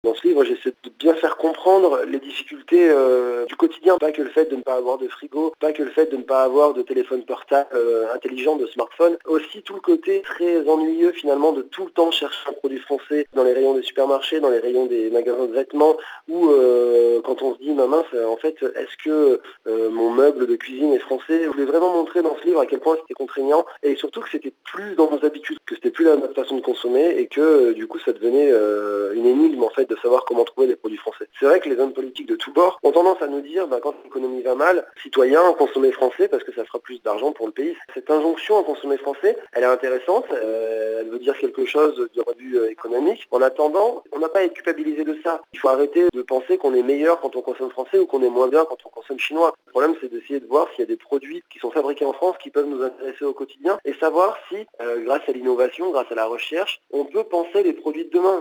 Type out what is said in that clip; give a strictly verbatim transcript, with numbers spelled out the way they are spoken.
Dans ce livre, j'essaie de bien faire comprendre les difficultés euh, du quotidien, pas que le fait de ne pas avoir de frigo, pas que le fait de ne pas avoir de téléphone portable euh, intelligent, de smartphone, aussi tout le côté très ennuyeux finalement de tout le temps chercher un produit français dans les rayons des supermarchés, dans les rayons des magasins de vêtements, ou euh, quand on se dit, ma mince, en fait, est-ce que euh, mon meuble de cuisine est français? Je voulais vraiment montrer dans ce livre à quel point c'était contraignant, et surtout que c'était plus dans nos habitudes, que c'était plus la notre façon de consommer, et que euh, du coup ça devenait euh, une énigme en fait de savoir comment trouver des produits français. C'est vrai que les hommes politiques de tous bords ont tendance à nous dire, bah, quand l'économie va mal, citoyens, consommez français parce que ça fera plus d'argent pour le pays. Cette injonction à consommer français, elle est intéressante, euh, elle veut dire quelque chose du point de vue euh, économique. En attendant, on n'a pas à être culpabilisé de ça. Il faut arrêter de penser qu'on est meilleur quand on consomme français ou qu'on est moins bien quand on consomme chinois. Le problème, c'est d'essayer de voir s'il y a des produits qui sont fabriqués en France qui peuvent nous intéresser au quotidien et savoir si, euh, grâce à l'innovation, grâce à la recherche, on peut penser les produits de demain.